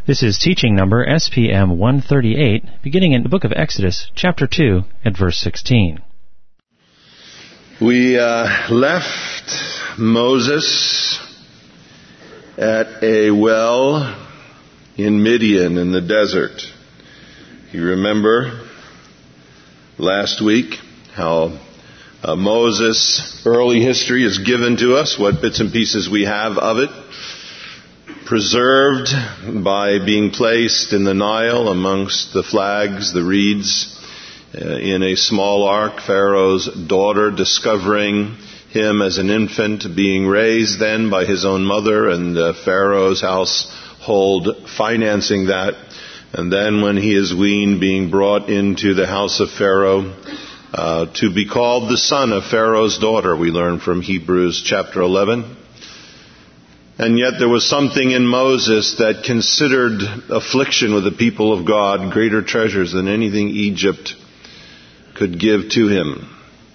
This is teaching number SPM 138, beginning in the book of Exodus, chapter 2, at verse 16. We left Moses at a well in Midian in the desert. You remember last week how Moses' early history is given to us, what bits and pieces we have of it, preserved by being placed in the Nile amongst the flags, the reeds, in a small ark. Pharaoh's daughter discovering him as an infant, being raised then by his own mother, and Pharaoh's household financing that. And then when he is weaned, being brought into the house of Pharaoh to be called the son of Pharaoh's daughter, we learn from Hebrews chapter 11. And yet there was something in Moses that considered affliction with the people of God greater treasures than anything Egypt could give to him.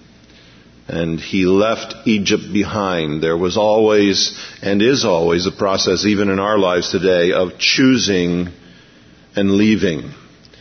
And he left Egypt behind. There was always, and is always, a process, even in our lives today, of choosing and leaving.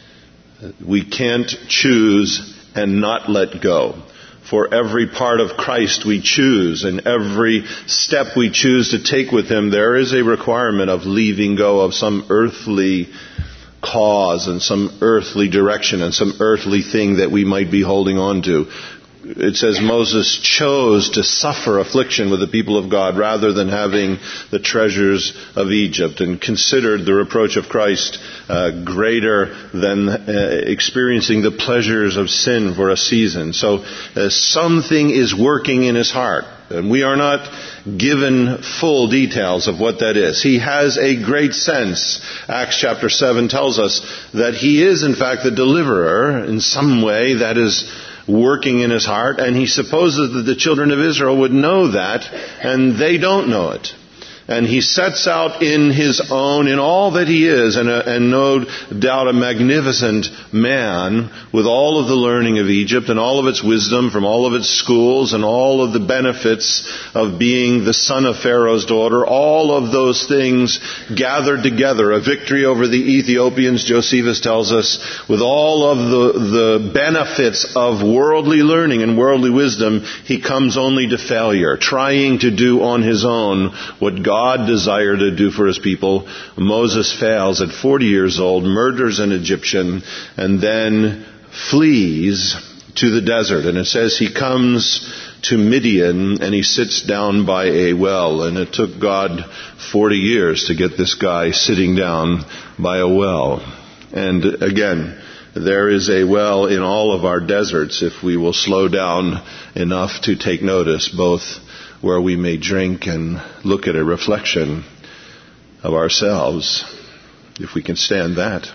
We can't choose and not let go. For every part of Christ we choose, and every step we choose to take with Him, there is a requirement of leaving go of some earthly cause and some earthly direction and some earthly thing that we might be holding on to. It says Moses chose to suffer affliction with the people of God rather than having the treasures of Egypt, and considered the reproach of Christ greater than experiencing the pleasures of sin for a season. So something is working in his heart, and we are not given full details of what that is. He has a great sense. Acts chapter 7 tells us that he is in fact the deliverer in some way that is working in his heart, and he supposes that the children of Israel would know that, and they don't know it. And he sets out in his own, in all that he is, and no doubt a magnificent man, with all of the learning of Egypt and all of its wisdom from all of its schools and all of the benefits of being the son of Pharaoh's daughter, all of those things gathered together, a victory over the Ethiopians, Josephus tells us, with all of the benefits of worldly learning and worldly wisdom, he comes only to failure, trying to do on his own what God desired to do for his people. Moses fails at 40 years old, murders an Egyptian, and then flees to the desert. And it says he comes to Midian and he sits down by a well. And it took God 40 years to get this guy sitting down by a well. And again, there is a well in all of our deserts if we will slow down enough to take notice, both where we may drink and look at a reflection of ourselves, if we can stand that.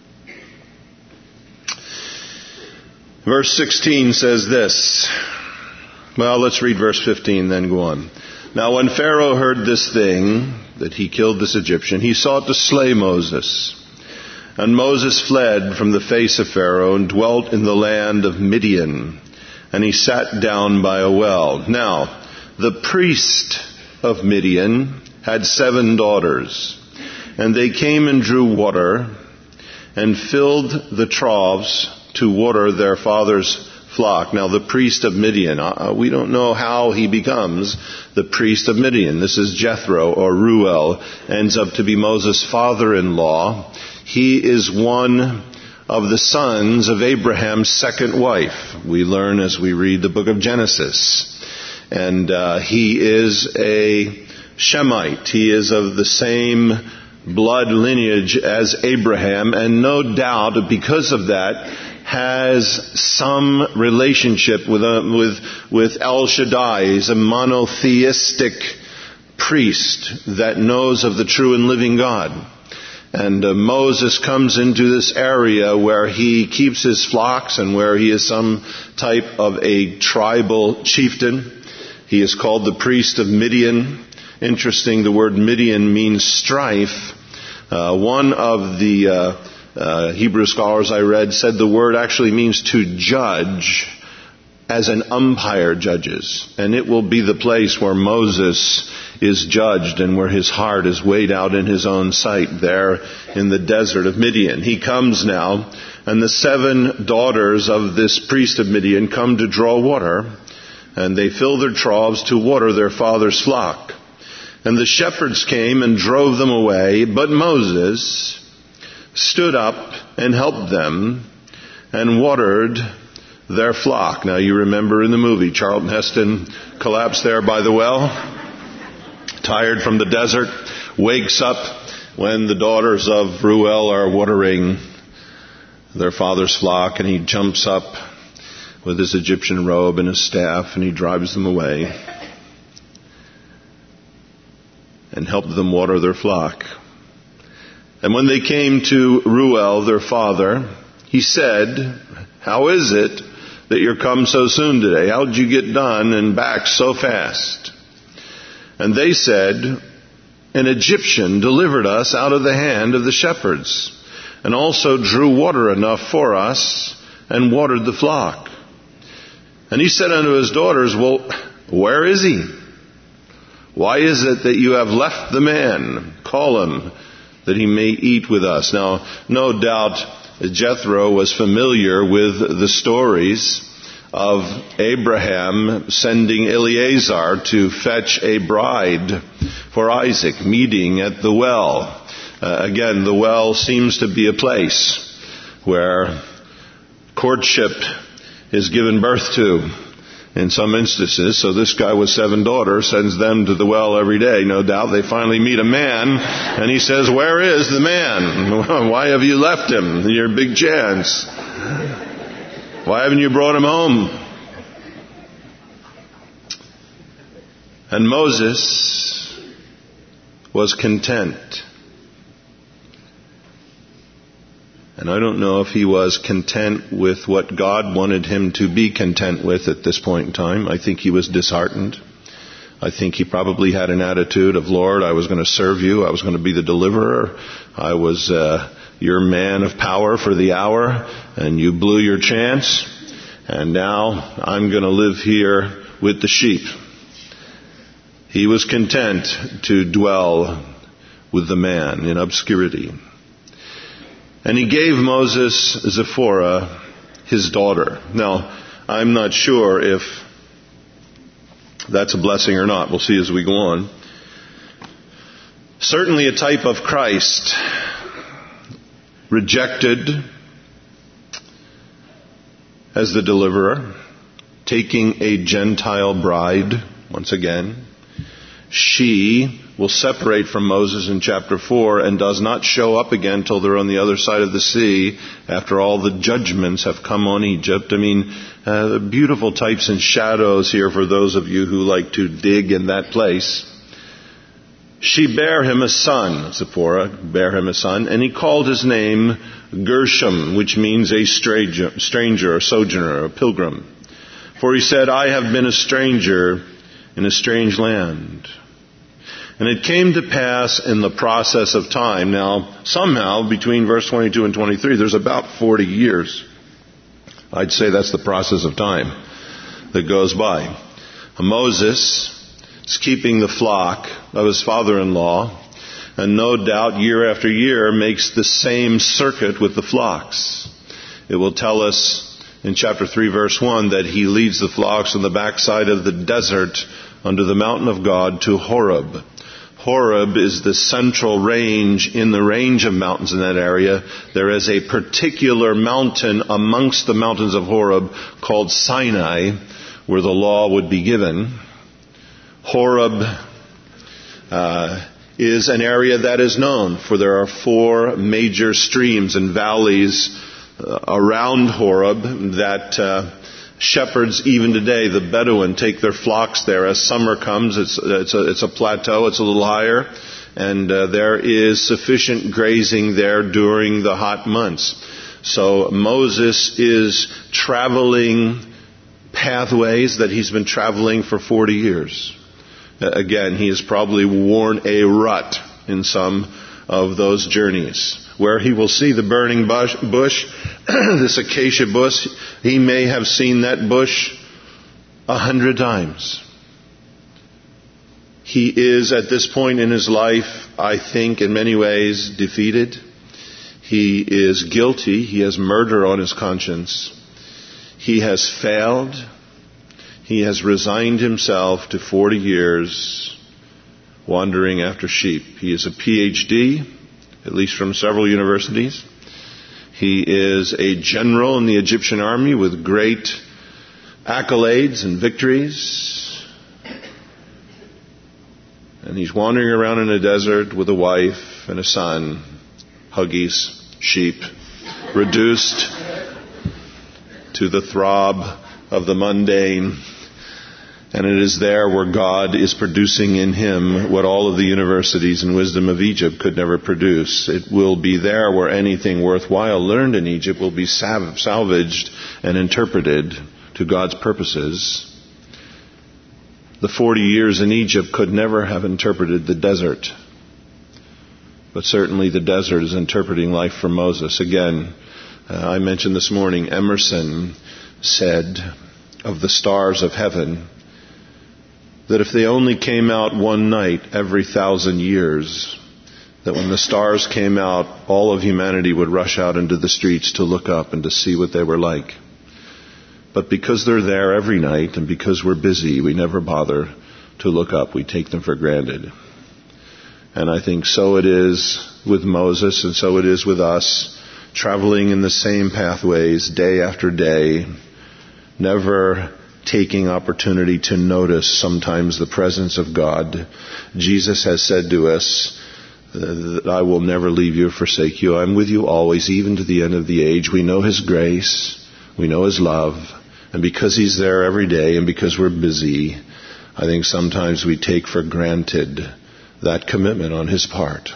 Verse 16 says this. Well, let's read verse 15, then go on. Now when Pharaoh heard this thing, that he killed this Egyptian, he sought to slay Moses. And Moses fled from the face of Pharaoh and dwelt in the land of Midian. And he sat down by a well. Now, the priest of Midian had 7 daughters, and they came and drew water and filled the troughs to water their father's flock. Now the priest of Midian, we don't know how he becomes the priest of Midian. This is Jethro, or Reuel, ends up to be Moses' father-in-law. He is one of the sons of Abraham's second wife. We learn as we read the book of Genesis. And he is a Shemite. He is of the same blood lineage as Abraham, and no doubt because of that has some relationship with El Shaddai. He's a monotheistic priest that knows of the true and living God. And Moses comes into this area where he keeps his flocks and where he is some type of a tribal chieftain. He is called the priest of Midian. Interesting, the word Midian means strife. One of the Hebrew scholars I read said the word actually means to judge as an umpire judges. And it will be the place where Moses is judged and where his heart is weighed out in his own sight there in the desert of Midian. He comes now, and the 7 daughters of this priest of Midian come to draw water, and they fill their troughs to water their father's flock. And the shepherds came and drove them away, but Moses stood up and helped them and watered their flock. Now you remember in the movie, Charlton Heston collapsed there by the well, tired from the desert, wakes up when the daughters of Reuel are watering their father's flock, and he jumps up with his Egyptian robe and his staff, and he drives them away and helped them water their flock. And when they came to Reuel, their father, he said, "How is it that you're come so soon today? How did you get done and back so fast?" And they said, "An Egyptian delivered us out of the hand of the shepherds, and also drew water enough for us, and watered the flock." And he said unto his daughters, "Well, where is he? Why is it that you have left the man? Call him, that he may eat with us." Now, no doubt Jethro was familiar with the stories of Abraham sending Eleazar to fetch a bride for Isaac, meeting at the well. Again, the well seems to be a place where courtship is given birth to in some instances. So this guy with 7 daughters sends them to the well every day. No doubt they finally meet a man, and he says, "Where is the man? Why have you left him? Your big chance. Why haven't you brought him home?" And Moses was content. And I don't know if he was content with what God wanted him to be content with at this point in time. I think he was disheartened. I think he probably had an attitude of, "Lord, I was going to serve you. I was going to be the deliverer. I was your man of power for the hour, and you blew your chance. And now I'm going to live here with the sheep." He was content to dwell with the man in obscurity. And he gave Moses Zipporah, his daughter. Now, I'm not sure if that's a blessing or not. We'll see as we go on. Certainly a type of Christ, rejected as the deliverer, taking a Gentile bride, once again. She will separate from Moses in chapter 4 and does not show up again till they're on the other side of the sea after all the judgments have come on Egypt. I mean, beautiful types and shadows here for those of you who like to dig in that place. She bare him a son, Zipporah bare him a son, and he called his name Gershom, which means a stranger, a sojourner, a pilgrim. For he said, "I have been a stranger in a strange land." And it came to pass in the process of time. Now, somehow, between verse 22 and 23, there's about 40 years. I'd say that's the process of time that goes by. Moses is keeping the flock of his father-in-law, and no doubt year after year makes the same circuit with the flocks. It will tell us in chapter 3, verse 1, that he leads the flocks on the backside of the desert under the mountain of God to Horeb. Horeb is the central range in the range of mountains in that area. There is a particular mountain amongst the mountains of Horeb called Sinai, where the law would be given. Horeb is an area that is known, for there are 4 major streams and valleys around Horeb that shepherds even today, the Bedouin, take their flocks there. As summer comes, it's a plateau, it's a little higher, and there is sufficient grazing there during the hot months. So Moses is traveling pathways that he's been traveling for 40 years. Again, he has probably worn a rut in some of those journeys, where he will see the burning bush, this acacia bush. He may have seen that bush 100 times. He is, at this point in his life, I think, in many ways, defeated. He is guilty. He has murder on his conscience. He has failed. He has resigned himself to 40 years wandering after sheep. He is a PhD, at least from several universities. He is a general in the Egyptian army with great accolades and victories. And he's wandering around in a desert with a wife and a son, huggies, sheep, reduced to the throb of the mundane. And it is there where God is producing in him what all of the universities and wisdom of Egypt could never produce. It will be there where anything worthwhile learned in Egypt will be salvaged and interpreted to God's purposes. The 40 years in Egypt could never have interpreted the desert. But certainly the desert is interpreting life for Moses. Again, I mentioned this morning, Emerson said of the stars of heaven that if they only came out one night every 1,000 years, that when the stars came out, all of humanity would rush out into the streets to look up and to see what they were like. But because they're there every night and because we're busy, we never bother to look up. We take them for granted. And I think so it is with Moses and so it is with us, traveling in the same pathways day after day, never taking opportunity to notice sometimes the presence of God. Jesus has said to us that I will never leave you or forsake you. I'm with you always, even to the end of the age. We know his grace. We know his love. And because he's there every day and because we're busy, I think sometimes we take for granted that commitment on his part.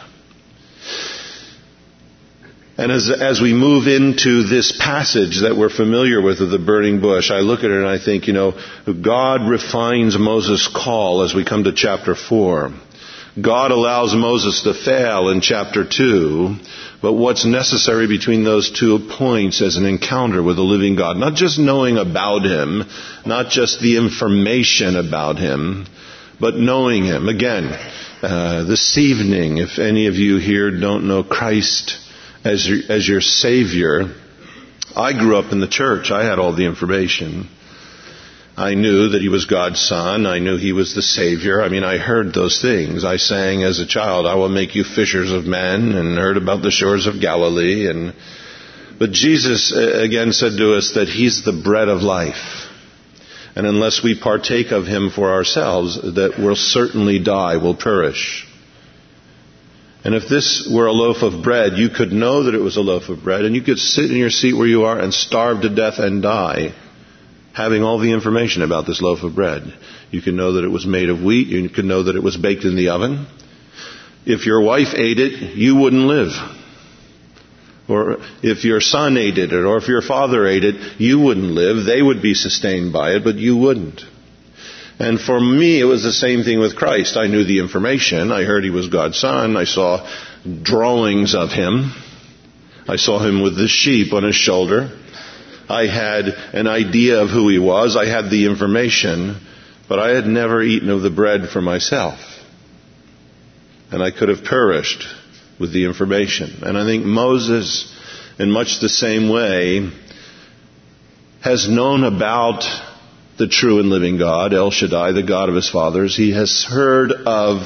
And as we move into this passage that we're familiar with of the burning bush, I look at it and I think, God refines Moses' call as we come to chapter 4. God allows Moses to fail in chapter 2, but what's necessary between those 2 points as an encounter with the living God, not just knowing about him, not just the information about him, but knowing him. Again, this evening, if any of you here don't know Christ as your Savior, I grew up in the church. I had all the information. I knew that he was God's Son. I knew he was the Savior. I heard those things. I sang as a child, I will make you fishers of men, and heard about the shores of Galilee. But Jesus again said to us that he's the bread of life. And unless we partake of him for ourselves, that we'll certainly die, we'll perish. And if this were a loaf of bread, you could know that it was a loaf of bread, and you could sit in your seat where you are and starve to death and die, having all the information about this loaf of bread. You can know that it was made of wheat. You can know that it was baked in the oven. If your wife ate it, you wouldn't live. Or if your son ate it, or if your father ate it, you wouldn't live. They would be sustained by it, but you wouldn't. And for me, it was the same thing with Christ. I knew the information. I heard he was God's Son. I saw drawings of him. I saw him with the sheep on his shoulder. I had an idea of who he was. I had the information, but I had never eaten of the bread for myself. And I could have perished with the information. And I think Moses, in much the same way, has known about the true and living God, El Shaddai, the God of his fathers. He has heard of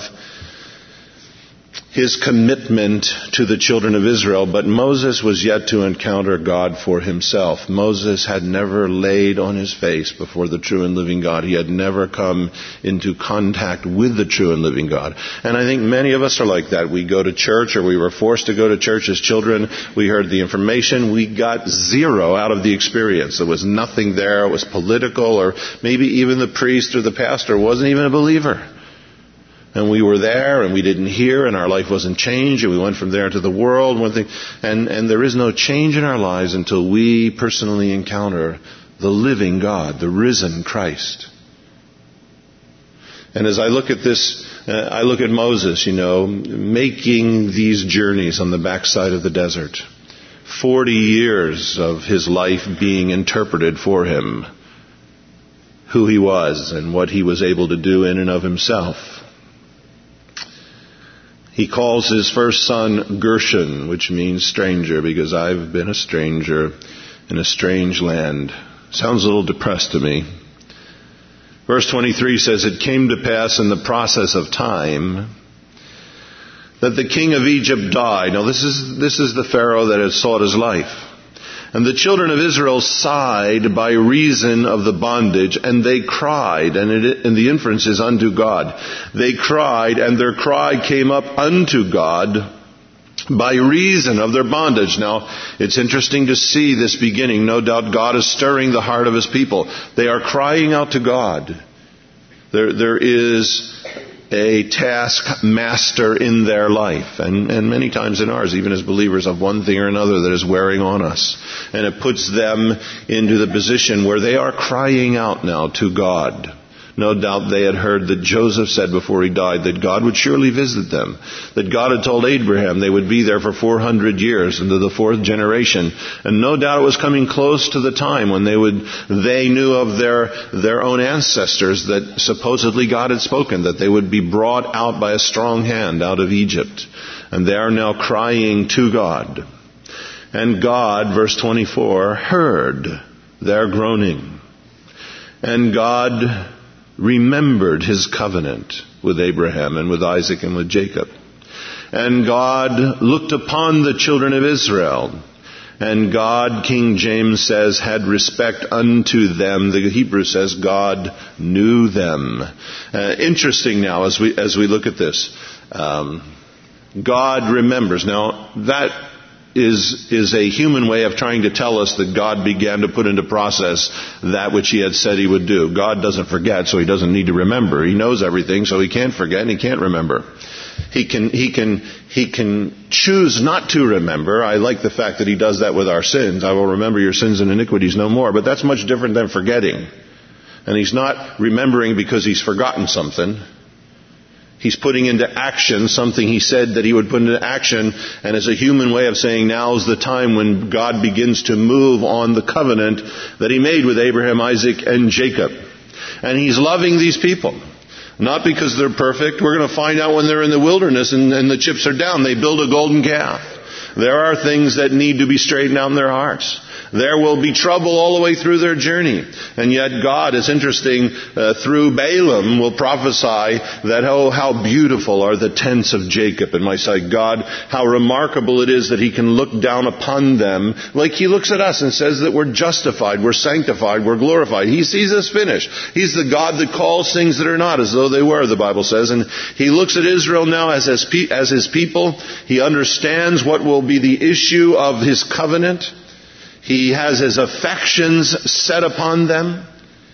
his commitment to the children of Israel, but Moses was yet to encounter God for himself. Moses had never laid on his face before the true and living God. He had never come into contact with the true and living God. And I think many of us are like that. We go to church, or we were forced to go to church as children. We heard the information. We got zero out of the experience. There was nothing there. It was political, or maybe even the priest or the pastor wasn't even a believer. And we were there, and we didn't hear, and our life wasn't changed, and we went from there to the world. And there is no change in our lives until we personally encounter the living God, the risen Christ. And as I look at this, I look at Moses, making these journeys on the backside of the desert. 40 years of his life being interpreted for him. who he was and what he was able to do in and of himself. He calls his first son Gershon, which means stranger, because I've been a stranger in a strange land. Sounds a little depressed to me. Verse 23 says, it came to pass in the process of time that the king of Egypt died. Now this is the Pharaoh that had sought his life. And the children of Israel sighed by reason of the bondage, and they cried, and the inference is unto God. They cried, and their cry came up unto God by reason of their bondage. Now, it's interesting to see this beginning. No doubt God is stirring the heart of his people. They are crying out to God. There is a taskmaster in their life, and many times in ours, even as believers, of one thing or another that is wearing on us. And it puts them into the position where they are crying out now to God. No doubt they had heard that Joseph said before he died that God would surely visit them. That God had told Abraham they would be there for 400 years into the fourth generation. And no doubt it was coming close to the time when they knew of their own ancestors that supposedly God had spoken, that they would be brought out by a strong hand out of Egypt. And they are now crying to God. And God, verse 24, heard their groaning. And God remembered his covenant with Abraham and with Isaac and with Jacob. And God looked upon the children of Israel. And God, King James says, had respect unto them. The Hebrew says God knew them. Interesting now as we look at this. God remembers. Now that is a human way of trying to tell us that God began to put into process that which he had said he would do. God doesn't forget, so he doesn't need to remember. He knows everything, so he can't forget and he can't remember. He can choose not to remember. I like the fact that he does that with our sins. I will remember your sins and iniquities no more. But that's much different than forgetting. And he's not remembering because he's forgotten something. He's putting into action something he said that he would put into action, and as a human way of saying now's the time when God begins to move on the covenant that he made with Abraham, Isaac, and Jacob. And he's loving these people. Not because they're perfect. We're going to find out when they're in the wilderness and the chips are down. They build a golden calf. There are things that need to be straightened out in their hearts. There will be trouble all the way through their journey. And yet God, it's interesting, through Balaam will prophesy that, oh, how beautiful are the tents of Jacob in my sight. God, how remarkable it is that he can look down upon them like he looks at us and says that we're justified, we're sanctified, we're glorified. He sees us finished. He's the God that calls things that are not as though they were, the Bible says. And he looks at Israel now as his people. He understands what will be the issue of his covenant. He has his affections set upon them.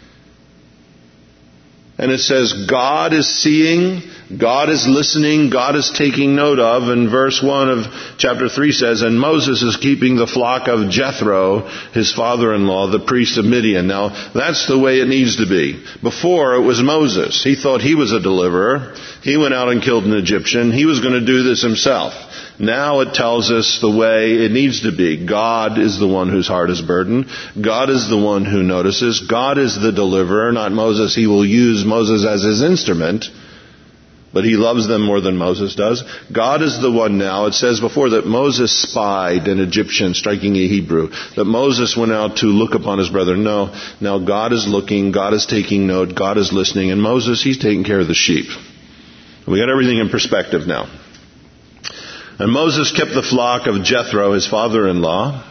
And it says God is seeing, God is listening, God is taking note of. And verse 1 of chapter 3 says, and Moses is keeping the flock of Jethro, his father-in-law, the priest of Midian. Now, that's the way it needs to be. Before, it was Moses. He thought he was a deliverer. He went out and killed an Egyptian. He was going to do this himself. Now it tells us the way it needs to be. God is the one whose heart is burdened. God is the one who notices. God is the deliverer, not Moses. He will use Moses as his instrument, but he loves them more than Moses does. God is the one now. It says before that Moses spied an Egyptian striking a Hebrew, that Moses went out to look upon his brother. No, now God is looking, God is taking note, God is listening, and Moses, he's taking care of the sheep. We got everything in perspective now. And Moses kept the flock of Jethro, his father-in-law,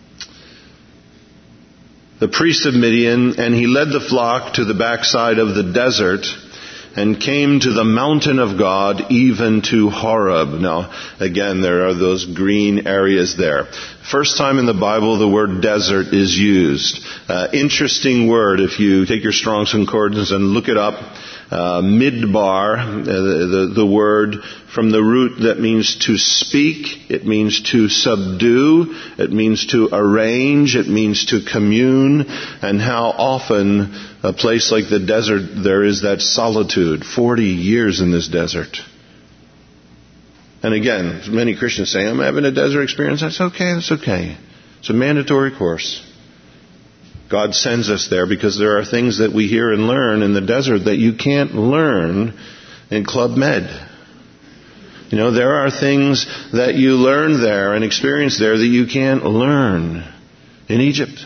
the priest of Midian, and he led the flock to the backside of the desert and came to the mountain of God, even to Horeb. Now, again, there are those green areas there. First time in the Bible the word desert is used. Interesting word if you take your Strong's Concordance and look it up. Midbar, the word from the root that means to speak, it means to subdue, it means to arrange, it means to commune, and how often a place like the desert there is that solitude. 40 years in this desert. And again, many Christians say, I'm having a desert experience. That's okay, that's okay. It's a mandatory course. God sends us there because there are things that we hear and learn in the desert that you can't learn in Club Med. You know, there are things that you learn there and experience there that you can't learn in Egypt.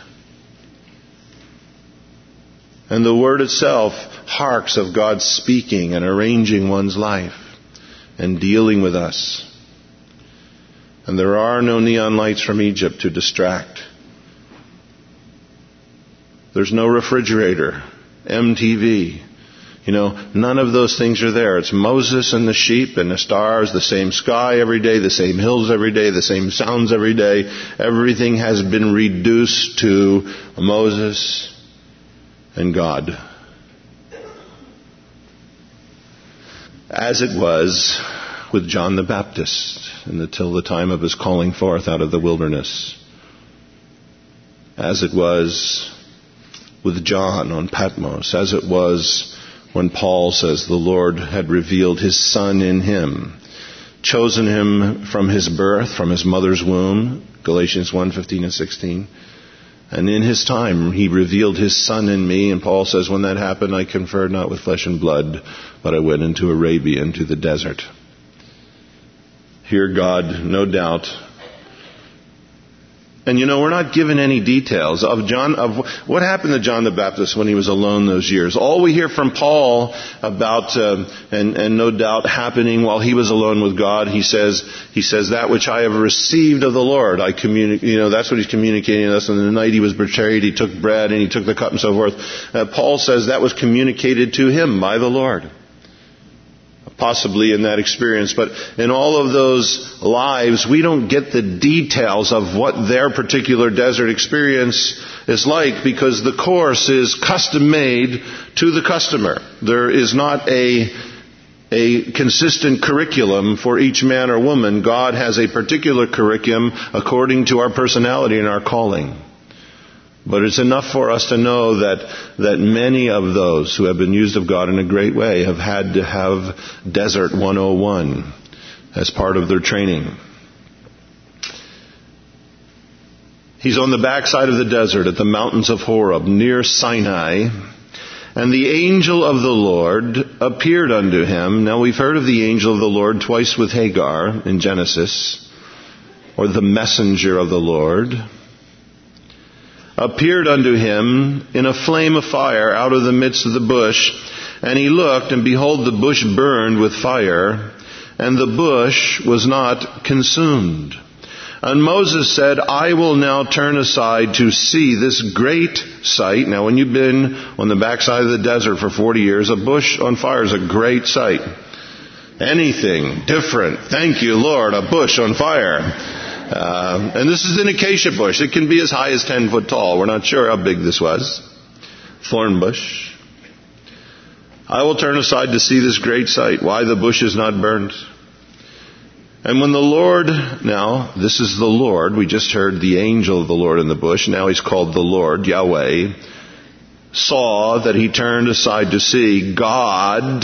And the Word itself harks of God speaking and arranging one's life and dealing with us. And there are no neon lights from Egypt to distract. There's no refrigerator, MTV. You know, none of those things are there. It's Moses and the sheep and the stars, the same sky every day, the same hills every day, the same sounds every day. Everything has been reduced to Moses and God. As it was with John the Baptist until the time of his calling forth out of the wilderness. As it was with John on Patmos. As it was when Paul says the Lord had revealed His Son in him, chosen him from his birth, from his mother's womb, Galatians 1:15 and 16. And in His time, He revealed His Son in me. And Paul says, when that happened, I conferred not with flesh and blood, but I went into Arabia, into the desert. Here God, no doubt. And you know, we're not given any details of what happened to John the Baptist when he was alone those years. All we hear from Paul about, and no doubt happening while he was alone with God, he says that which I have received of the Lord, I communicate. You know, that's what he's communicating to us. And the night he was betrayed, he took bread and he took the cup and so forth. Paul says that was communicated to him by the Lord. Possibly in that experience, but in all of those lives, we don't get the details of what their particular desert experience is like because the course is custom made to the customer. There is not a consistent curriculum for each man or woman. God has a particular curriculum according to our personality and our calling. But it's enough for us to know that many of those who have been used of God in a great way have had to have Desert 101 as part of their training. He's on the backside of the desert at the mountains of Horeb near Sinai. And the angel of the Lord appeared unto him. Now we've heard of the angel of the Lord twice with Hagar in Genesis, or the messenger of the Lord. Appeared unto him in a flame of fire out of the midst of the bush. And he looked, and behold, the bush burned with fire, and the bush was not consumed. And Moses said, I will now turn aside to see this great sight. Now, when you've been on the backside of the desert for 40 years, a bush on fire is a great sight. Anything different. Thank you, Lord, a bush on fire. And this is an acacia bush. It can be as high as 10 foot tall. We're not sure how big this was. Thorn bush. I will turn aside to see this great sight, why the bush is not burnt. And when the Lord, now, this is the Lord. We just heard the angel of the Lord in the bush. Now He's called the Lord, Yahweh. Saw that he turned aside to see, God,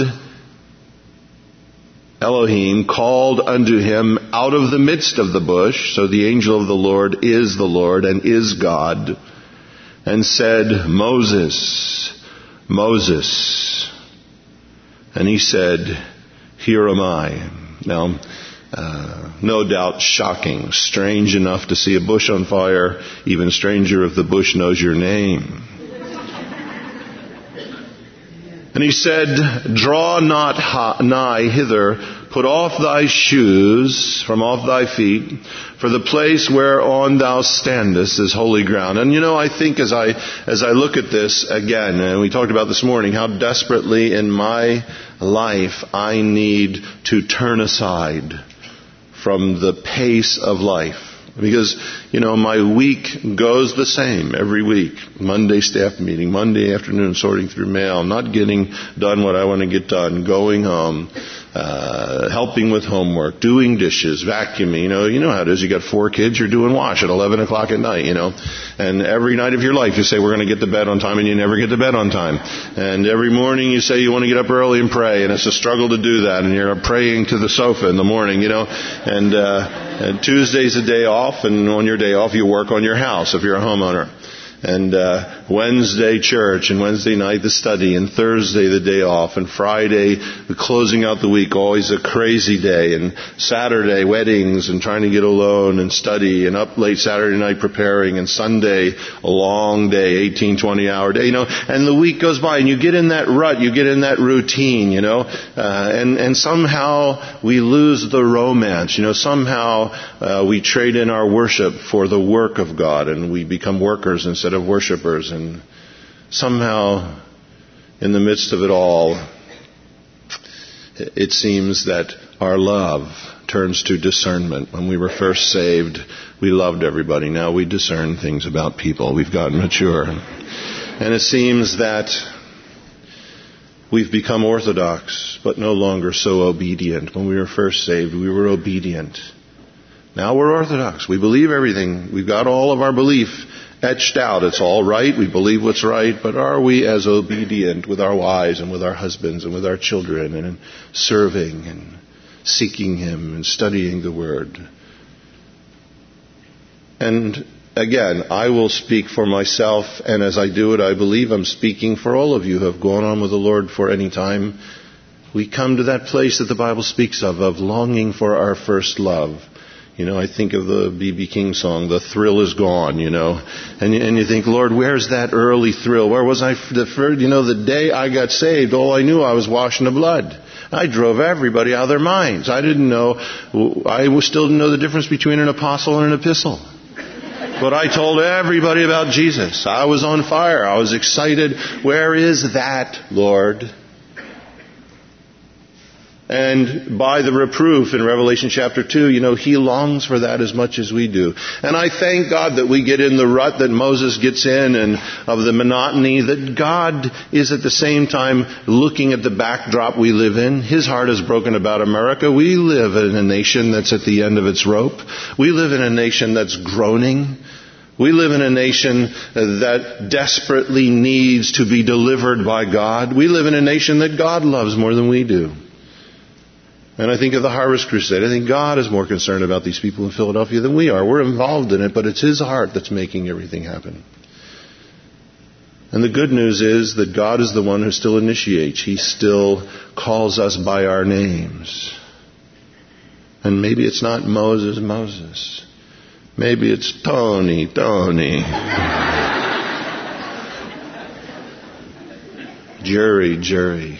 Elohim, called unto him out of the midst of the bush. So the angel of the Lord is the Lord and is God. And said, Moses, Moses. And he said, here am I. Now, no doubt shocking, strange enough to see a bush on fire. Even stranger if the bush knows your name. And he said, draw not nigh hither, put off thy shoes from off thy feet, for the place whereon thou standest is holy ground. And you know, I think as I look at this again, and we talked about this morning, how desperately in my life I need to turn aside from the pace of life. Because, you know, my week goes the same every week. Monday staff meeting, Monday afternoon sorting through mail, not getting done what I want to get done, going home, helping with homework, doing dishes, vacuuming. You know how it is. You got 4 kids, you're doing wash at 11 o'clock at night, And every night of your life you say, we're going to get to bed on time, and you never get to bed on time. And every morning you say you want to get up early and pray, and it's a struggle to do that. And you're praying to the sofa in the morning, And Tuesday's a day off, and on your day off you work on your house if you're a homeowner. And Wednesday church, and Wednesday night the study, and Thursday the day off, and Friday the closing out the week, always a crazy day, and Saturday weddings and trying to get alone and study, and up late Saturday night preparing, and Sunday a long day, 18, 20-hour day, and the week goes by, and you get in that rut, you get in that routine, and somehow we lose the romance, somehow we trade in our worship for the work of God, and we become workers instead of worshipers, and somehow in the midst of it all, it seems that our love turns to discernment. When we were first saved, we loved everybody. Now we discern things about people. We've gotten mature. And it seems that we've become orthodox, but no longer so obedient. When we were first saved, we were obedient. Now we're orthodox. We believe everything. We've got all of our belief etched out. It's all right. We believe what's right. But are we as obedient with our wives and with our husbands and with our children and in serving and seeking Him and studying the Word? And again, I will speak for myself, and as I do it, I believe I'm speaking for all of you who have gone on with the Lord for any time. We come to that place that the Bible speaks of longing for our first love. I think of the B.B. King song, "The Thrill Is Gone," and you think, Lord, where's that early thrill? Where was I the day I got saved? All I knew, I was washing the blood. I drove everybody out of their minds. I still didn't know the difference between an apostle and an epistle. But I told everybody about Jesus. I was on fire. I was excited. Where is that, Lord? And by the reproof in Revelation chapter 2, He longs for that as much as we do. And I thank God that we get in the rut that Moses gets in and of the monotony, that God is at the same time looking at the backdrop we live in. His heart is broken about America. We live in a nation that's at the end of its rope. We live in a nation that's groaning. We live in a nation that desperately needs to be delivered by God. We live in a nation that God loves more than we do. And I think of the Harvest Crusade. I think God is more concerned about these people in Philadelphia than we are. We're involved in it, but it's His heart that's making everything happen. And the good news is that God is the one who still initiates. He still calls us by our names. And maybe it's not Moses, Moses. Maybe it's Tony, Tony. Jerry, Jerry.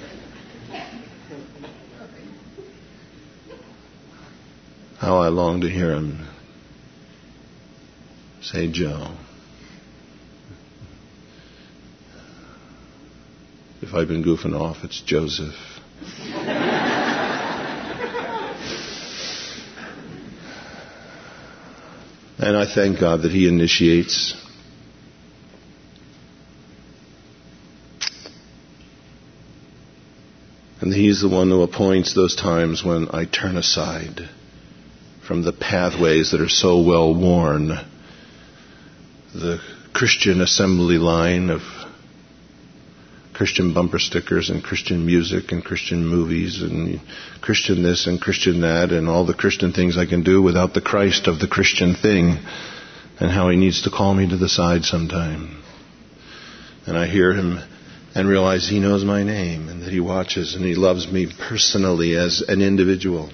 How I long to hear him say, Joe. If I've been goofing off, it's Joseph. And I thank God that He initiates. And He's the one who appoints those times when I turn aside from the pathways that are so well worn. The Christian assembly line of Christian bumper stickers and Christian music and Christian movies and Christian this and Christian that and all the Christian things I can do without the Christ of the Christian thing, and how He needs to call me to the side sometime. And I hear Him and realize He knows my name and that He watches and He loves me personally as an individual.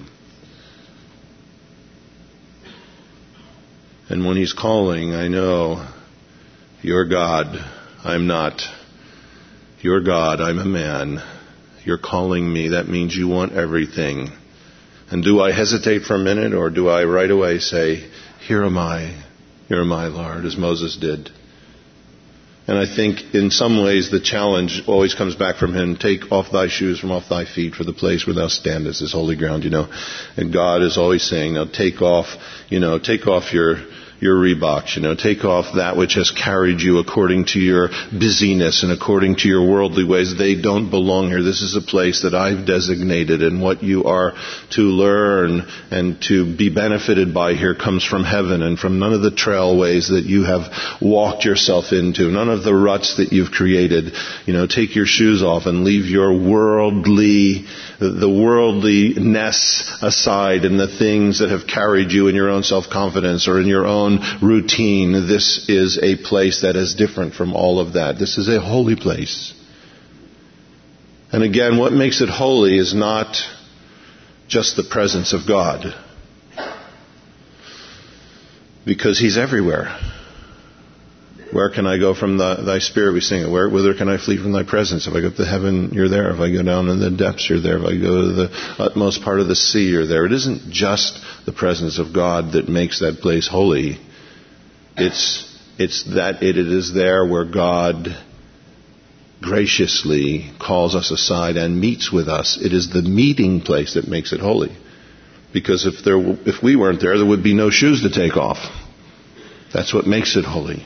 And when He's calling, I know, you're God, I'm not. You're God, I'm a man. You're calling me, that means you want everything. And do I hesitate for a minute, or do I right away say, here am I, Lord, as Moses did? And I think in some ways the challenge always comes back from Him. Take off thy shoes from off thy feet, for the place where thou standest is holy ground, And God is always saying, now take off your Reeboks, take off that which has carried you according to your busyness and according to your worldly ways. They don't belong here. This is a place that I've designated, and what you are to learn and to be benefited by here comes from heaven and from none of the trailways that you have walked yourself into, none of the ruts that you've created. Take your shoes off and leave your the worldliness aside and the things that have carried you in your own self-confidence or in your own own routine. This is a place that is different from all of that. This is a holy place. And again, what makes it holy is not just the presence of God, because He's everywhere. Where can I go from thy spirit? We sing it. Whither can I flee from thy presence? If I go up to heaven, you're there. If I go down in the depths, you're there. If I go to the utmost part of the sea, you're there. It isn't just the presence of God that makes that place holy. It's that it is there where God graciously calls us aside and meets with us. It is the meeting place that makes it holy. Because if we weren't there would be no shoes to take off. That's what makes it holy.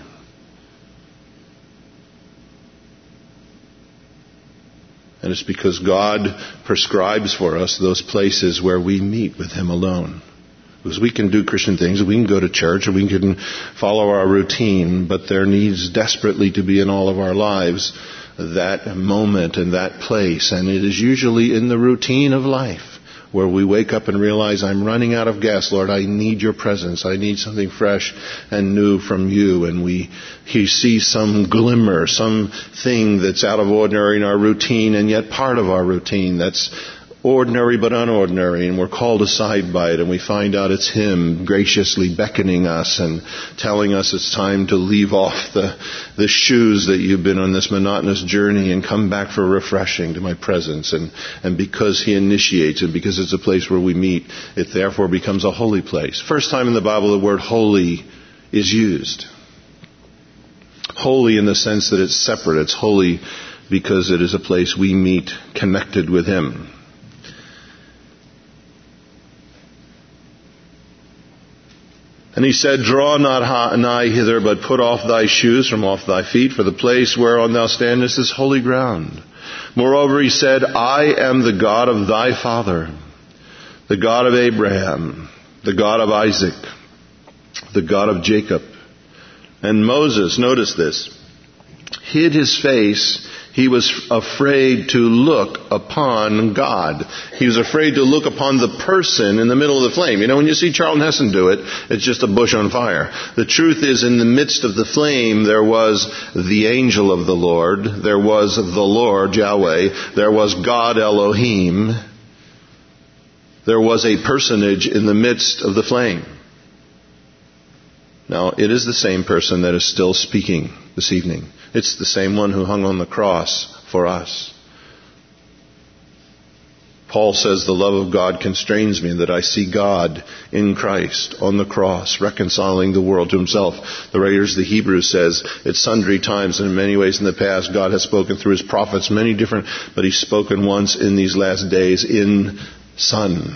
And it's because God prescribes for us those places where we meet with Him alone. Because we can do Christian things, we can go to church, or we can follow our routine, but there needs desperately to be in all of our lives that moment and that place. And it is usually in the routine of life where we wake up and realize, I'm running out of gas, Lord. I need your presence. I need something fresh and new from you. And He sees some glimmer, something that's out of ordinary in our routine and yet part of our routine that's ordinary but unordinary, and we're called aside by it, and we find out it's Him graciously beckoning us and telling us it's time to leave off the shoes that you've been on this monotonous journey and come back for refreshing to my presence. And because He initiates it, because it's a place where we meet, it therefore becomes a holy place. First time in the Bible the word holy is used. Holy in the sense that it's separate. It's holy because it is a place we meet connected with Him. And He said, draw not nigh hither, but put off thy shoes from off thy feet, for the place whereon thou standest is holy ground. Moreover, He said, I am the God of thy father, the God of Abraham, the God of Isaac, the God of Jacob. And Moses, notice this, hid his face. He was afraid to look upon God. He was afraid to look upon the person in the middle of the flame. You know, when you see Charlton Heston do it, it's just a bush on fire. The truth is, in the midst of the flame, there was the angel of the Lord. There was the Lord, Yahweh. There was God Elohim. There was a personage in the midst of the flame. Now, it is the same person that is still speaking this evening. It's the same one who hung on the cross for us. Paul says, the love of God constrains me, that I see God in Christ on the cross, reconciling the world to Himself. The writer of the Hebrews says, at sundry times and in many ways in the past, God has spoken through His prophets, many different, but He's spoken once in these last days in Son.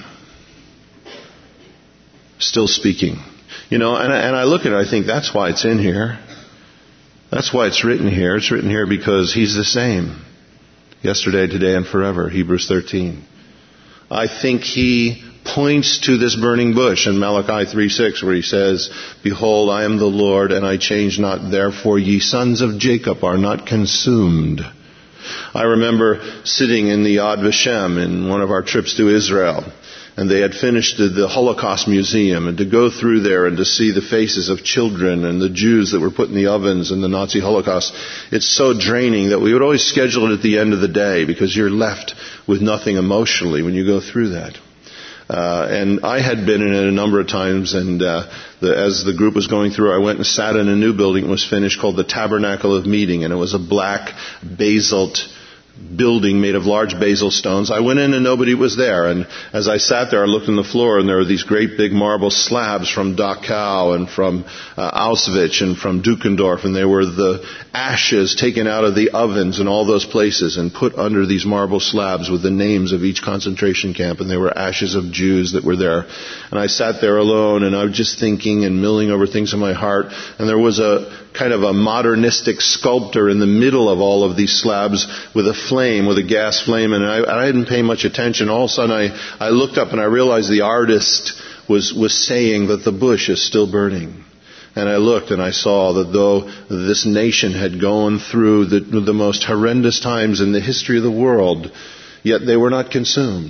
Still speaking. You know, and I look at it, I think that's why it's in here. That's why it's written here. It's written here because He's the same. Yesterday, today, and forever. Hebrews 13. I think He points to this burning bush in Malachi 3:6 where He says, behold, I am the Lord and I change not. Therefore ye sons of Jacob are not consumed. I remember sitting in the Yad Vashem in one of our trips to Israel. And they had finished the Holocaust Museum, and to go through there and to see the faces of children and the Jews that were put in the ovens in the Nazi Holocaust, it's so draining that we would always schedule it at the end of the day because you're left with nothing emotionally when you go through that. And I had been in it a number of times, and as the group was going through, I went and sat in a new building that was finished called the Tabernacle of Meeting, and it was a black basalt building made of large basil stones. I went in and nobody was there. And as I sat there, I looked on the floor and there were these great big marble slabs from Dachau and from Auschwitz and from Dukendorf. And they were the ashes taken out of the ovens in all those places and put under these marble slabs with the names of each concentration camp. And they were ashes of Jews that were there. And I sat there alone and I was just thinking and milling over things in my heart. And there was a kind of a modernistic sculptor in the middle of all of these slabs with a flame, with a gas flame, and I didn't pay much attention. All of a sudden I looked up and I realized the artist was saying that the bush is still burning. And I looked and I saw that though this nation had gone through the most horrendous times in the history of the world, yet they were not consumed.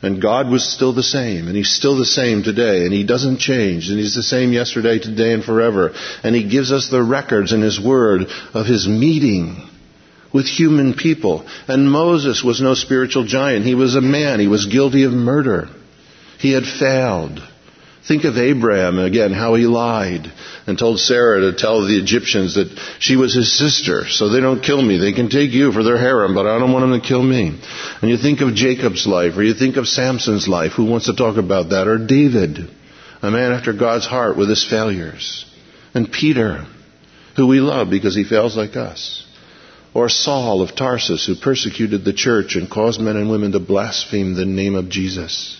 And God was still the same, and He's still the same today, and He doesn't change, and He's the same yesterday, today, and forever. And He gives us the records in His Word of His meeting with human people. And Moses was no spiritual giant. He was a man. He was guilty of murder. He had failed. Think of Abraham, again, how he lied and told Sarah to tell the Egyptians that she was his sister, so they don't kill me. They can take you for their harem, but I don't want them to kill me. And you think of Jacob's life, or you think of Samson's life. Who wants to talk about that? Or David, a man after God's heart with his failures. And Peter, who we love because he fails like us. Or Saul of Tarsus, who persecuted the church and caused men and women to blaspheme the name of Jesus.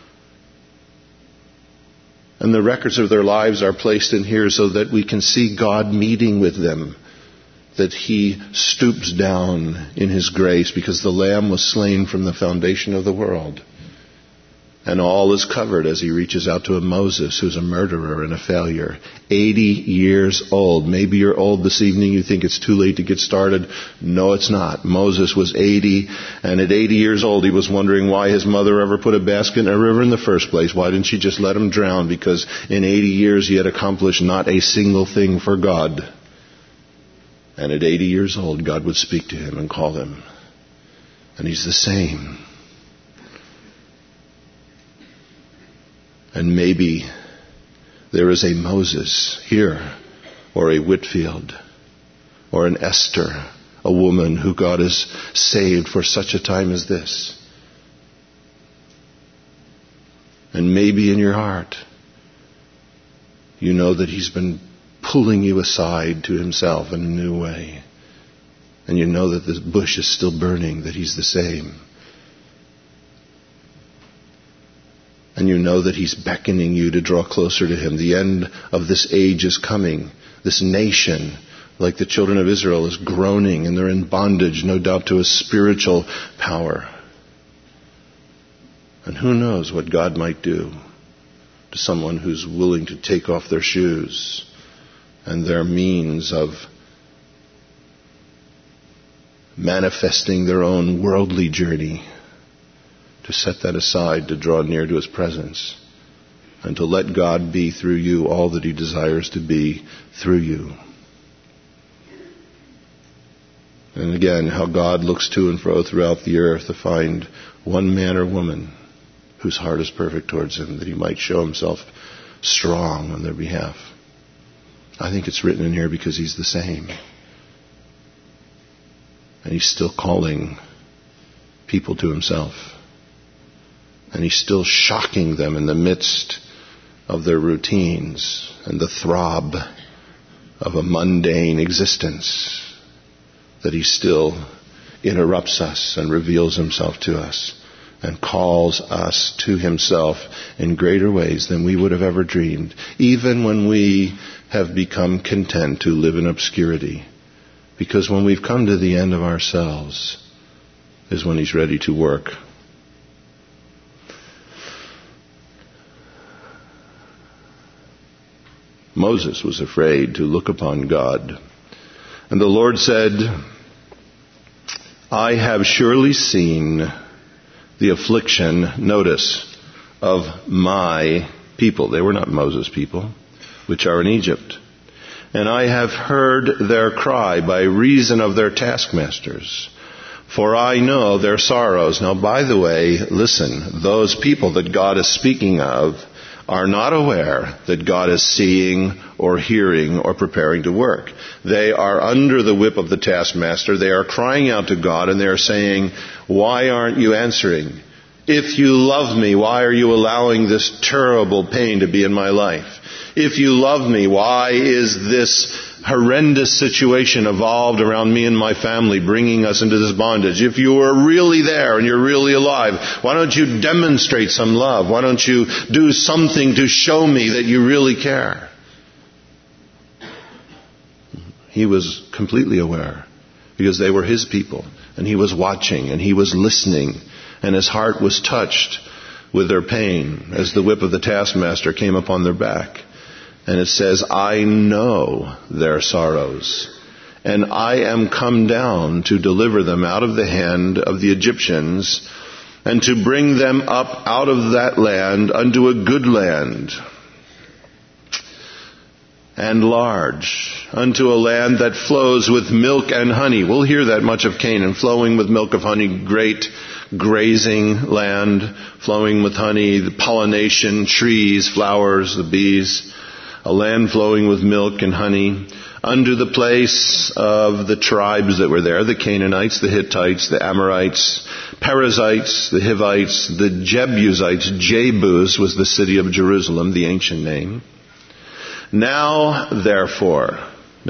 And the records of their lives are placed in here so that we can see God meeting with them. That He stoops down in His grace because the Lamb was slain from the foundation of the world. And all is covered as He reaches out to a Moses who's a murderer and a failure. 80 years old. Maybe you're old this evening. You think it's too late to get started. No, it's not. Moses was 80. And at 80 years old, he was wondering why his mother ever put a basket in a river in the first place. Why didn't she just let him drown? Because in 80 years, he had accomplished not a single thing for God. And at 80 years old, God would speak to him and call him. And He's the same. And maybe there is a Moses here, or a Whitfield, or an Esther, a woman who God has saved for such a time as this. And maybe in your heart, you know that He's been pulling you aside to Himself in a new way. And you know that the bush is still burning, that He's the same. And you know that He's beckoning you to draw closer to Him. The end of this age is coming. This nation, like the children of Israel, is groaning, and they're in bondage, no doubt, to a spiritual power. And who knows what God might do to someone who's willing to take off their shoes and their means of manifesting their own worldly journey, to set that aside, to draw near to His presence, and to let God be through you all that He desires to be through you. And again, how God looks to and fro throughout the earth to find one man or woman whose heart is perfect towards Him, that He might show Himself strong on their behalf. I think it's written in here because He's the same. And He's still calling people to Himself. And He's still shocking them in the midst of their routines and the throb of a mundane existence. That He still interrupts us and reveals Himself to us and calls us to Himself in greater ways than we would have ever dreamed, even when we have become content to live in obscurity. Because when we've come to the end of ourselves is when He's ready to work. Moses was afraid to look upon God. And the Lord said, I have surely seen the affliction, notice, of my people. They were not Moses' people, which are in Egypt. And I have heard their cry by reason of their taskmasters. For I know their sorrows. Now, by the way, listen, those people that God is speaking of are not aware that God is seeing or hearing or preparing to work. They are under the whip of the taskmaster. They are crying out to God and they are saying, why aren't you answering? If you love me, why are you allowing this terrible pain to be in my life? If you love me, why is this horrendous situation evolved around me and my family, bringing us into this bondage? If you are really there and you're really alive, why don't you demonstrate some love? Why don't you do something to show me that you really care? He was completely aware because they were His people and He was watching and He was listening and His heart was touched with their pain as the whip of the taskmaster came upon their back. And it says, I know their sorrows, and I am come down to deliver them out of the hand of the Egyptians, and to bring them up out of that land unto a good land, and large, unto a land that flows with milk and honey. We'll hear that much of Canaan, flowing with milk of honey, great grazing land, flowing with honey, the pollination, trees, flowers, the bees, a land flowing with milk and honey, unto the place of the tribes that were there, the Canaanites, the Hittites, the Amorites, Perizzites, the Hivites, the Jebusites. Jebus was the city of Jerusalem, the ancient name. Now, therefore,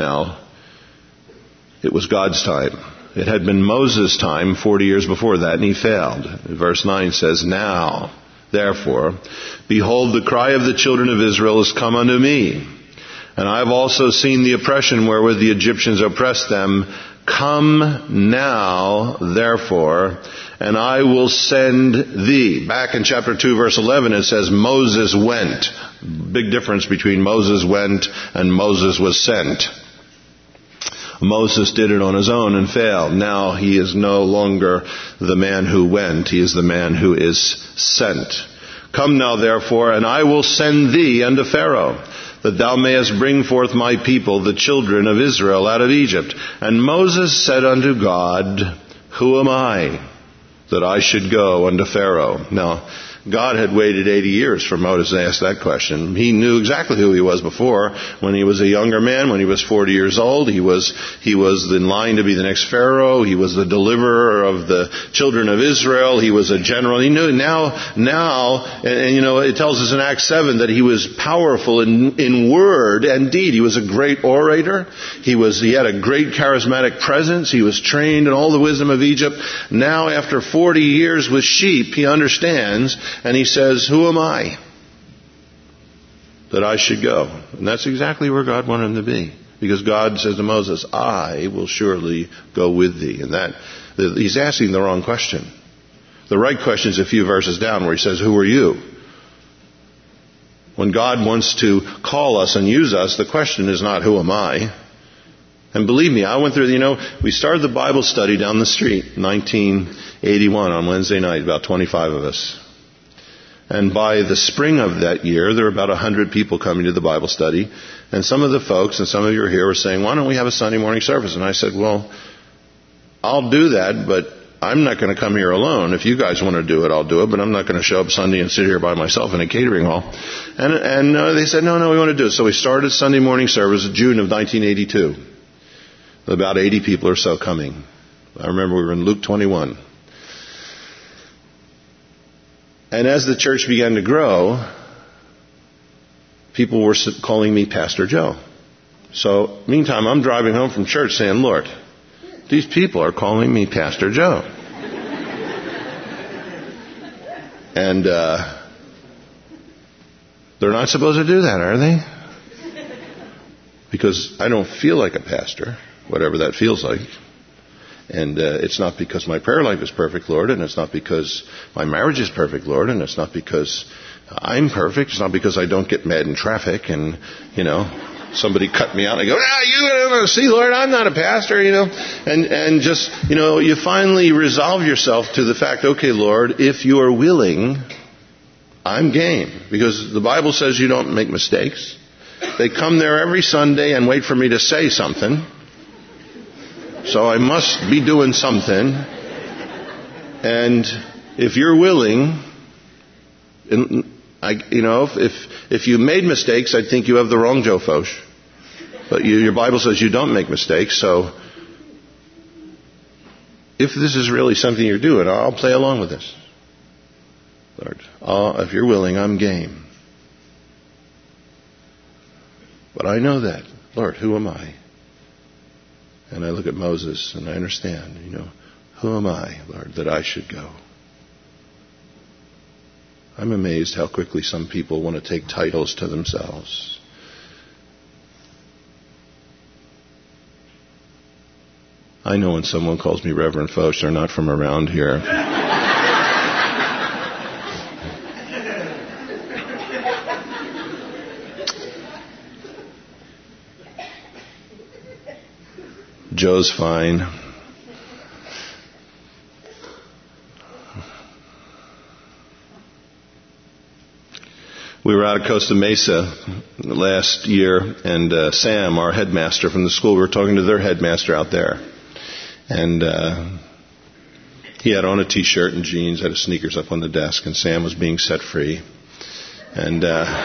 it was God's time. It had been Moses' time 40 years before that, and he failed. Verse 9 says, Now, therefore, behold, the cry of the children of Israel is come unto me, and I have also seen the oppression wherewith the Egyptians oppressed them. Come now, therefore, and I will send thee. Back in chapter 2, verse 11, it says Moses went. Big difference between Moses went and Moses was sent. Moses did it on his own and failed. Now he is no longer the man who went. He is the man who is sent. Come now, therefore, and I will send thee unto Pharaoh, that thou mayest bring forth my people, the children of Israel, out of Egypt. And Moses said unto God, Who am I, that I should go unto Pharaoh? Now, God had waited 80 years for Moses to ask that question. He knew exactly who he was before. When he was a younger man, when he was 40 years old, he was in line to be the next Pharaoh. He was the deliverer of the children of Israel. He was a general. He knew now, and you know, it tells us in Acts 7 that he was powerful in word and deed. He was a great orator. He had a great charismatic presence. He was trained in all the wisdom of Egypt. Now, after 40 years with sheep, he understands. And he says, Who am I that I should go? And that's exactly where God wanted him to be. Because God says to Moses, I will surely go with thee. And he's asking the wrong question. The right question is a few verses down where he says, Who are you? When God wants to call us and use us, the question is not, Who am I? And believe me, I went through, we started the Bible study down the street, 1981 on Wednesday night, about 25 of us. And by the spring of that year, there were about 100 people coming to the Bible study. And some of the folks, and some of you are here, were saying, why don't we have a Sunday morning service? And I said, well, I'll do that, but I'm not going to come here alone. If you guys want to do it, I'll do it, but I'm not going to show up Sunday and sit here by myself in a catering hall. And they said, no, we want to do it. So we started Sunday morning service in June of 1982. About 80 people or so coming. I remember we were in Luke 21. And as the church began to grow, people were calling me Pastor Joe. So, meantime, I'm driving home from church saying, Lord, these people are calling me Pastor Joe. And they're not supposed to do that, are they? Because I don't feel like a pastor, whatever that feels like. And it's not because my prayer life is perfect, Lord, and it's not because my marriage is perfect, Lord, and it's not because I'm perfect. It's not because I don't get mad in traffic and, somebody cut me out and I go, see, Lord, I'm not a pastor, And just, you finally resolve yourself to the fact, okay, Lord, if you are willing, I'm game. Because the Bible says you don't make mistakes. They come there every Sunday and wait for me to say something. So I must be doing something. And if you're willing, if you made mistakes, I think you have the wrong Joe Foch. But your Bible says you don't make mistakes. So if this is really something you're doing, I'll play along with this. Lord, if you're willing, I'm game. But I know that. Lord, who am I? And I look at Moses and I understand, who am I, Lord, that I should go? I'm amazed how quickly some people want to take titles to themselves. I know when someone calls me Reverend Foch, they're not from around here. Joe's fine. were out of Costa Mesa last year, and Sam, our headmaster from the school, we were talking to their headmaster out there. And he had on a T-shirt and jeans, had his sneakers up on the desk, and Sam was being set free. And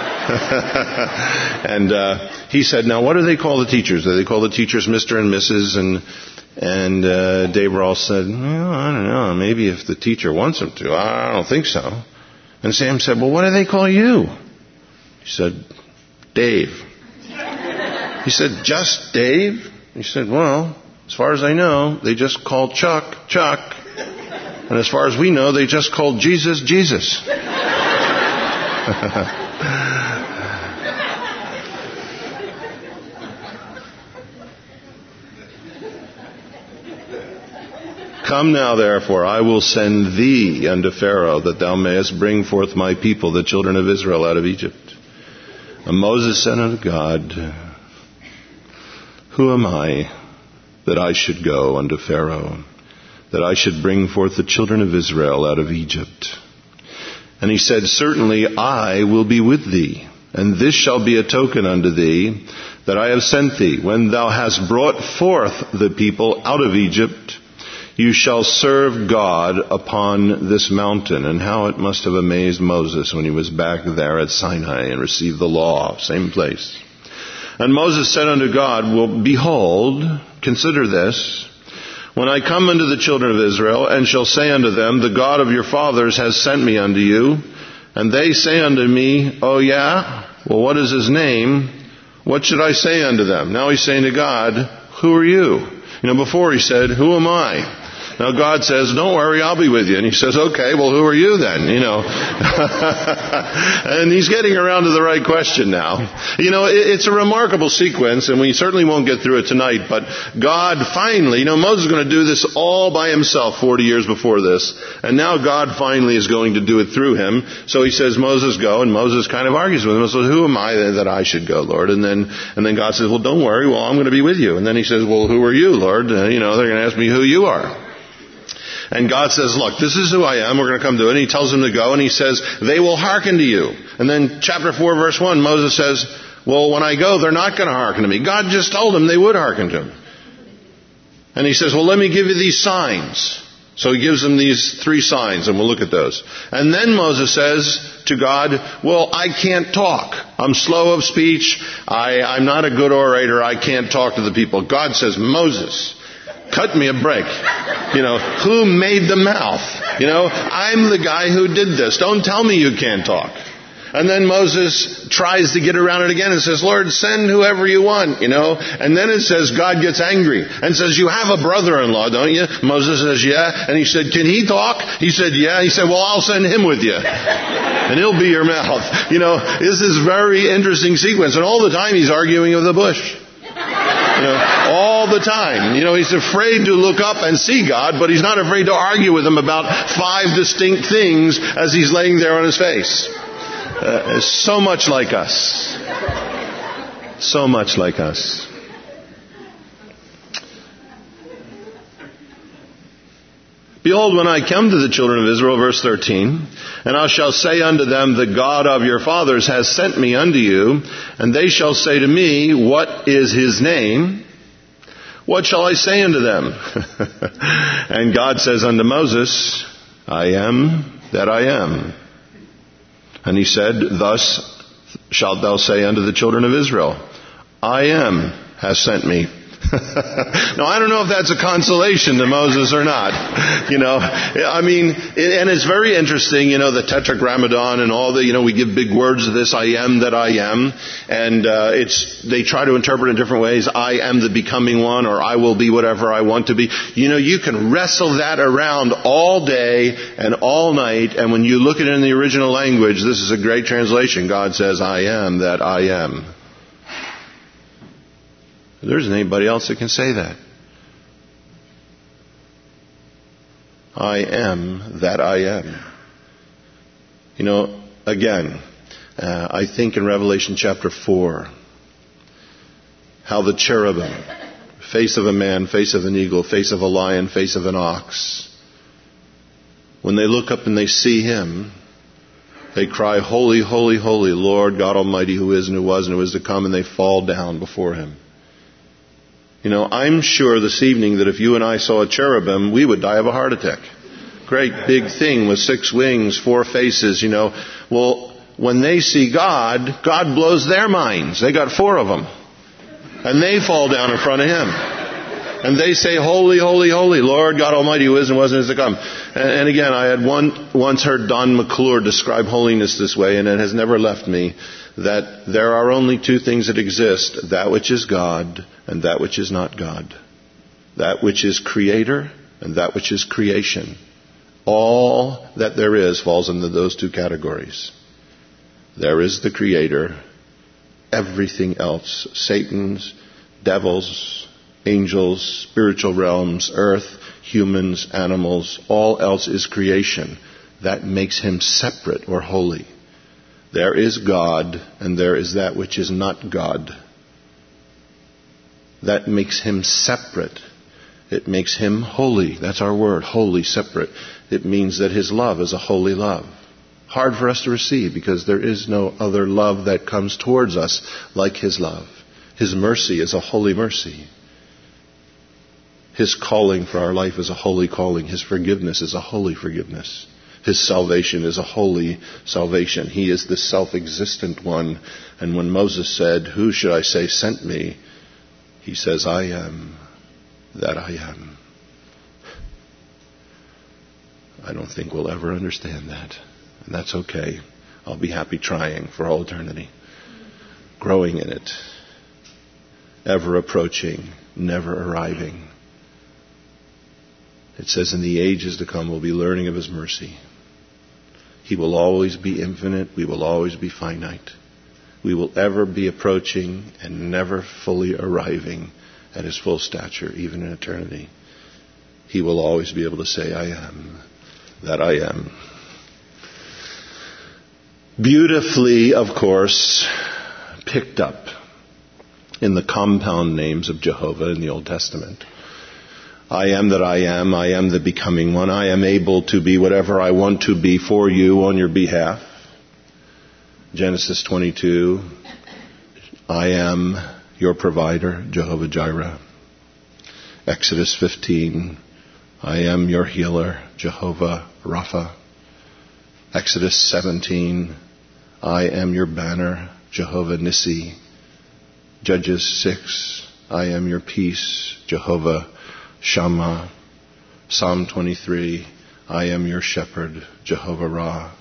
he said, "Now, what do they call the teachers? Do they call the teachers Mr. and Mrs.?" And Dave Rawls said, "Well, I don't know. Maybe if the teacher wants them to. I don't think so." And Sam said, "Well, what do they call you?" He said, "Dave." He said, "Just Dave?" He said, "Well, as far as I know, they just call Chuck, Chuck. And as far as we know, they just call Jesus, Jesus." "Come now, therefore, I will send thee unto Pharaoh, that thou mayest bring forth my people, the children of Israel, out of Egypt." And Moses said unto God, "Who am I that I should go unto Pharaoh, that I should bring forth the children of Israel out of Egypt?" And he said, "Certainly I will be with thee, and this shall be a token unto thee, that I have sent thee. When thou hast brought forth the people out of Egypt, you shall serve God upon this mountain." And how it must have amazed Moses when he was back there at Sinai and received the law, same place. And Moses said unto God, "Well, behold, consider this, when I come unto the children of Israel, and shall say unto them, the God of your fathers has sent me unto you, and they say unto me, oh yeah, well, what is his name? What should I say unto them?" Now he's saying to God, "Who are you?" Before he said, "Who am I?" Now God says, "Don't worry, I'll be with you." And he says, "Okay, well, who are you then?" And he's getting around to the right question now. It's a remarkable sequence, and we certainly won't get through it tonight, but God finally, Moses is going to do this all by himself 40 years before this, and now God finally is going to do it through him. So he says, "Moses, go," and Moses kind of argues with him and says, "Who am I that I should go, Lord?" And then God says, "Well, don't worry, well, I'm going to be with you." And then he says, "Well, who are you, Lord?" They're going to ask me who you are. And God says, "Look, this is who I am. We're going to come to it." And he tells them to go, and he says, "They will hearken to you." And then chapter 4, verse 1, Moses says, "Well, when I go, they're not going to hearken to me." God just told them they would hearken to him. And he says, "Well, let me give you these signs." So he gives them these 3 signs, and we'll look at those. And then Moses says to God, "Well, I can't talk. I'm slow of speech. I'm not a good orator. I can't talk to the people." God says, "Moses, cut me a break. Who made the mouth? I'm the guy who did this. Don't tell me you can't talk." And then Moses tries to get around it again and says, "Lord, send whoever you want, And then it says God gets angry and says, "You have a brother-in-law, don't you?" Moses says, "Yeah." And he said, "Can he talk?" He said, "Yeah." He said, "Well, I'll send him with you. And he'll be your mouth." This is a very interesting sequence. And all the time he's arguing with the bush. All the time. He's afraid to look up and see God, but he's not afraid to argue with him about 5 distinct things as he's laying there on his face. So much like us. So much like us. "Behold, when I come to the children of Israel," verse 13, "and I shall say unto them, the God of your fathers has sent me unto you, and they shall say to me, what is his name? What shall I say unto them?" And God says unto Moses, "I am that I am." And he said, "Thus shalt thou say unto the children of Israel, I am has sent me." Now, I don't know if that's a consolation to Moses or not. And it's very interesting, the Tetragrammaton and all the, we give big words to this, I am that I am. And they try to interpret it in different ways. I am the becoming one, or I will be whatever I want to be. You can wrestle that around all day and all night. And when you look at it in the original language, this is a great translation. God says, I am that I am. There isn't anybody else that can say that. I am that I am. Again, I think in Revelation chapter 4, how the cherubim, face of a man, face of an eagle, face of a lion, face of an ox, when they look up and they see him, They cry, holy, holy, holy, Lord God Almighty, who is and who was and who is to come, and they fall down before Him. You know, I'm sure this evening that if you and I saw a cherubim, we would die of a heart attack. Great big thing with 6 wings, 4 faces, you know. Well, when they see God, God blows their minds. They got 4 of them. And they fall down in front of Him. And they say, holy, holy, holy, Lord God Almighty, who is and was and is to come. And again, I had once heard Don McClure describe holiness this way, and it has never left me, that there are only 2 things that exist, that which is God and that which is not God. That which is creator and that which is creation. All that there is falls into those 2 categories. There is the creator. Everything else, Satan's, devils, angels, spiritual realms, earth, humans, animals, all else is creation. That makes Him separate or holy. There is God, and there is that which is not God. That makes Him separate. It makes Him holy. That's our word, holy, separate. It means that His love is a holy love. Hard for us to receive because there is no other love that comes towards us like His love. His mercy is a holy mercy. His calling for our life is a holy calling. His forgiveness is a holy forgiveness. His salvation is a holy salvation. He is the self-existent one. And when Moses said, who should I say sent me? He says, I am that I am. I don't think we'll ever understand that. And that's okay. I'll be happy trying for all eternity. Growing in it. Ever approaching, never arriving. It says in the ages to come we'll be learning of His mercy. He will always be infinite. We will always be finite. We will ever be approaching and never fully arriving at His full stature, even in eternity. He will always be able to say, I am that I am. Beautifully, of course, picked up in the compound names of Jehovah in the Old Testament. I am that I am the becoming one. I am able to be whatever I want to be for you on your behalf. Genesis 22, I am your provider, Jehovah Jireh. Exodus 15, I am your healer, Jehovah Rapha. Exodus 17, I am your banner, Jehovah Nissi. Judges 6, I am your peace, Jehovah Shammah. Psalm 23, I am your shepherd, Jehovah Ra.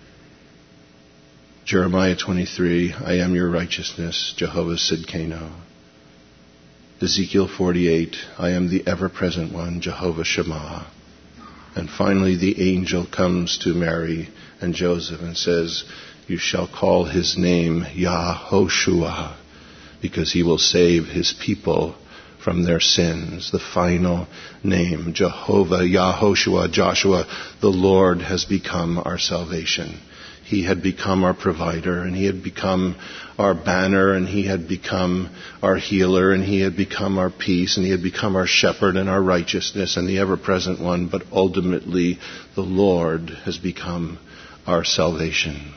Jeremiah 23, I am your righteousness, Jehovah Sidkenu. Ezekiel 48, I am the ever-present one, Jehovah Shammah. And finally the angel comes to Mary and Joseph and says, you shall call his name Yahoshua, because he will save his people from their sins. The final name, Jehovah, Yahoshua, Joshua, the Lord has become our salvation. He had become our provider, and He had become our banner, and He had become our healer, and He had become our peace, and He had become our shepherd and our righteousness and the ever-present one. But ultimately, the Lord has become our salvation.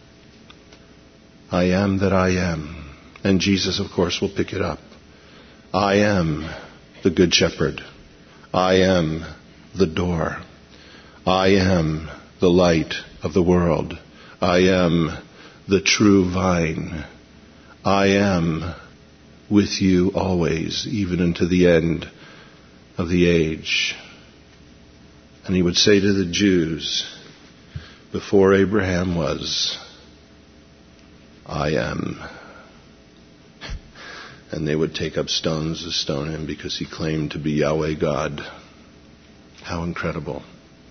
I am that I am. And Jesus, of course, will pick it up. I am the Good Shepherd. I am the door. I am the light of the world. I am the true vine. I am with you always, even unto the end of the age. And He would say to the Jews, before Abraham was, I am. And they would take up stones to stone Him because He claimed to be Yahweh God. How incredible.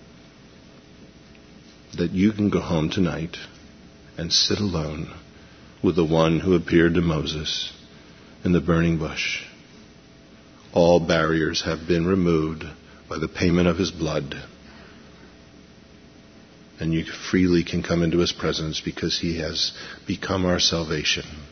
That you can go home tonight and sit alone with the one who appeared to Moses in the burning bush. All barriers have been removed by the payment of His blood. And you freely can come into His presence because He has become our salvation.